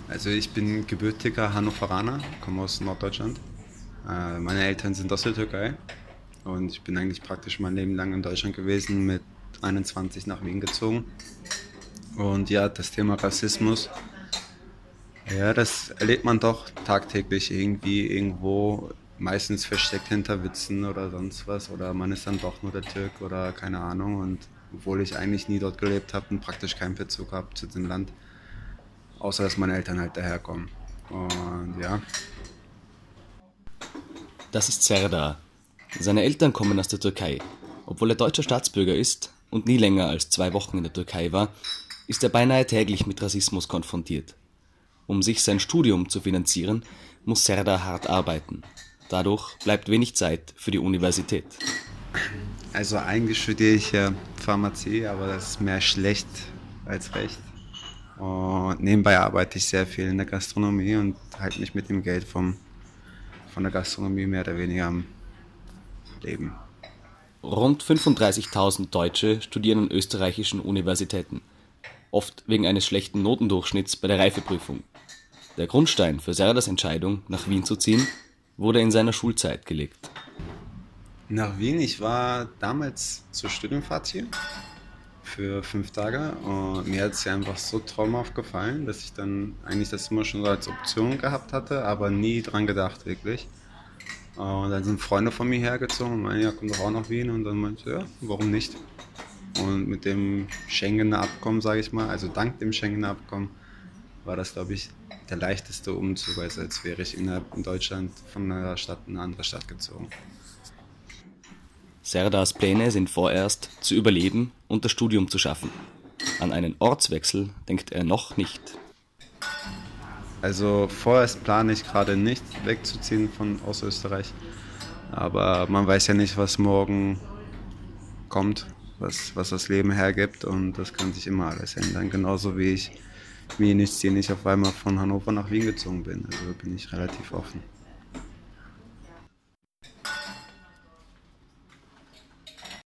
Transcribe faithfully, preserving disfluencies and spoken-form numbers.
Also ich bin gebürtiger Hannoveraner, komme aus Norddeutschland. Äh, meine Eltern sind aus der Türkei und ich bin eigentlich praktisch mein Leben lang in Deutschland gewesen, mit einundzwanzig nach Wien gezogen. Und ja, das Thema Rassismus, ja, das erlebt man doch tagtäglich irgendwie irgendwo, meistens versteckt hinter Witzen oder sonst was. Oder man ist dann doch nur der Türk oder keine Ahnung. Und obwohl ich eigentlich nie dort gelebt habe und praktisch keinen Bezug habe zu dem Land, außer dass meine Eltern halt daherkommen. Und ja, Das ist Serdar. Seine Eltern kommen aus der Türkei. Obwohl er deutscher Staatsbürger ist und nie länger als zwei Wochen in der Türkei war, ist er beinahe täglich mit Rassismus konfrontiert. Um sich sein Studium zu finanzieren, muss Serdar hart arbeiten. Dadurch bleibt wenig Zeit für die Universität. also eigentlich studiere ich ja Pharmazie, aber das ist mehr schlecht als recht. Und nebenbei arbeite ich sehr viel in der Gastronomie und halte mich mit dem Geld vom, von der Gastronomie mehr oder weniger am Leben. Rund fünfunddreißigtausend Deutsche studieren an österreichischen Universitäten, oft wegen eines schlechten Notendurchschnitts bei der Reifeprüfung. Der Grundstein für Serdars Entscheidung, nach Wien zu ziehen, wurde in seiner Schulzeit gelegt. Nach Wien, ich war damals zur Studienfahrt hier für fünf Tage und mir hat es ja einfach so traumhaft gefallen, dass ich dann eigentlich das immer schon so als Option gehabt hatte, aber nie dran gedacht wirklich. Und dann sind Freunde von mir hergezogen und meinen, ja, komm doch auch nach Wien. Und dann meinte ich, ja, warum nicht? Und mit dem Schengener Abkommen, sage ich mal, also dank dem Schengener Abkommen, war das, glaube ich, der leichteste Umzug, also als wäre ich innerhalb in Deutschland von einer Stadt in eine andere Stadt gezogen. Serdars Pläne sind vorerst, zu überleben und das Studium zu schaffen. An einen Ortswechsel denkt er noch nicht. Also vorerst plane ich gerade nicht wegzuziehen von aus Österreich, aber man weiß ja nicht, was morgen kommt, was, was das Leben hergibt und das kann sich immer alles ändern. Genauso wie ich mir nicht, nicht auf einmal von Hannover nach Wien gezogen bin, also bin ich relativ offen.